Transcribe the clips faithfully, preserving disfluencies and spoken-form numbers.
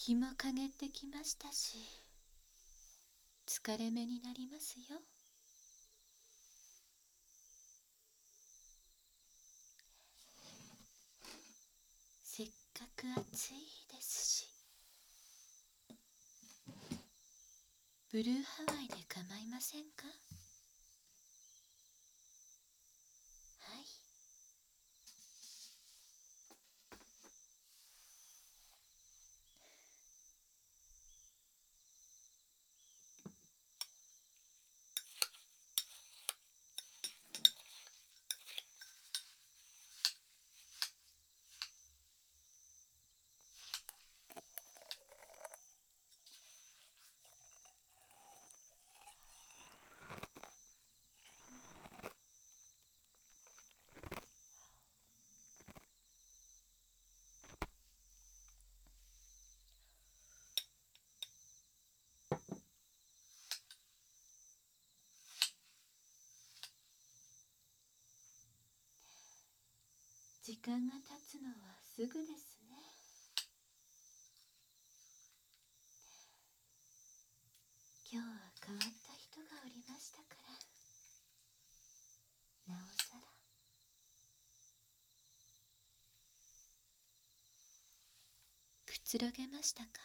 日も陰ってきましたし、疲れ目になりますよ。せっかく暑いですし、ブルーハワイで構いませんか？はい。時間が経つのはすぐですね。今日は変わった人がおりましたから、なおさら。くつろげましたか？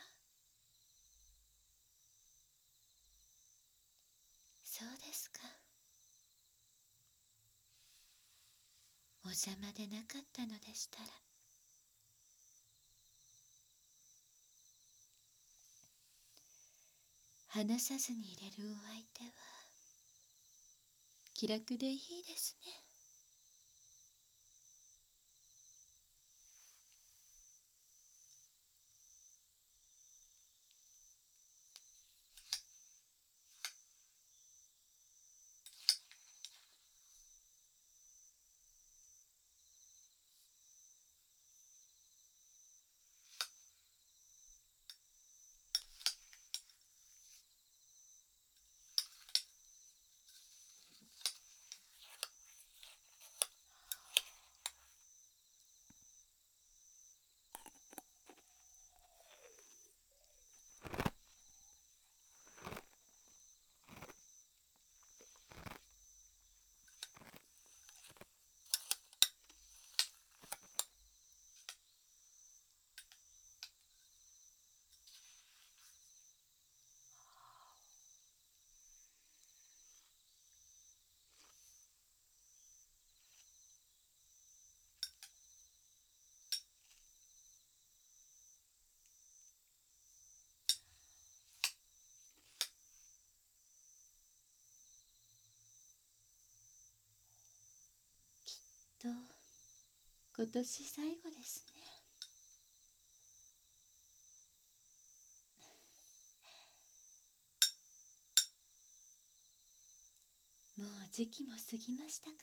そうですか。お邪魔でなかったのでしたら。話さずにいれるお相手は気楽でいいですね。と今年最後ですね。もう時期も過ぎましたから。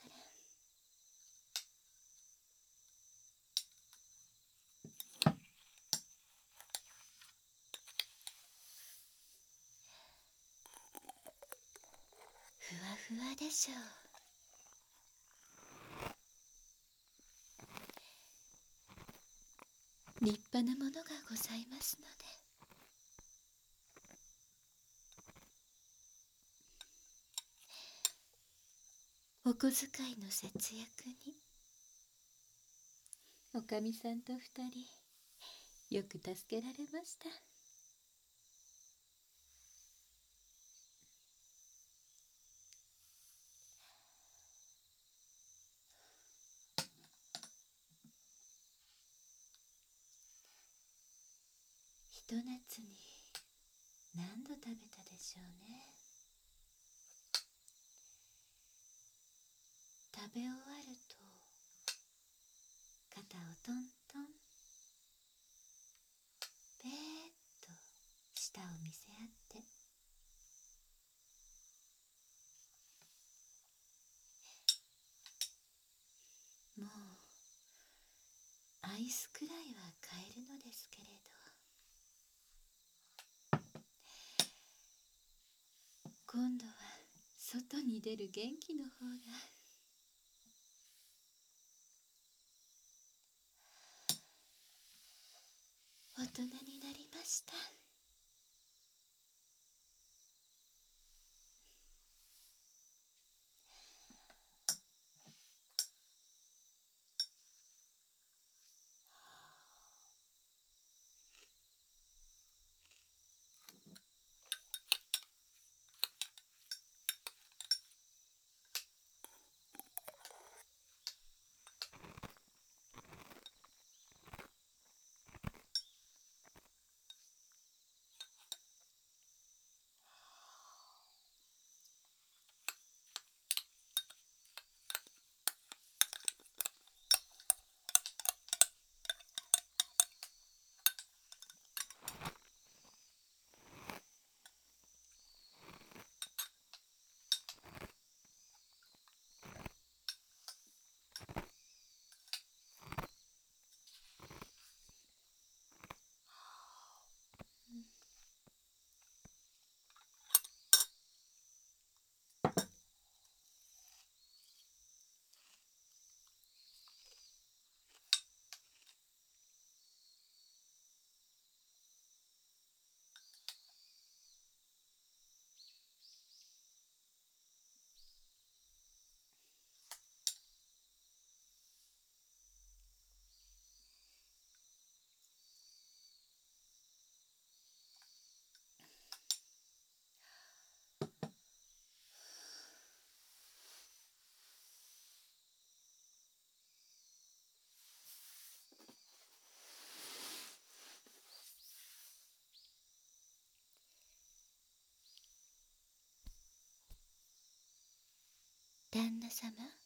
ふわふわでしょう。立派なものがございますので。お小遣いの節約におかみさんと二人よく助けられました。ひと夏に何度食べたでしょうね。食べ終わると肩をトントン、ペーッと舌を見せ合って、もうアイスくらいは買えるのですけれど、今度は外に出る元気の方が。大人になりましした。旦那様、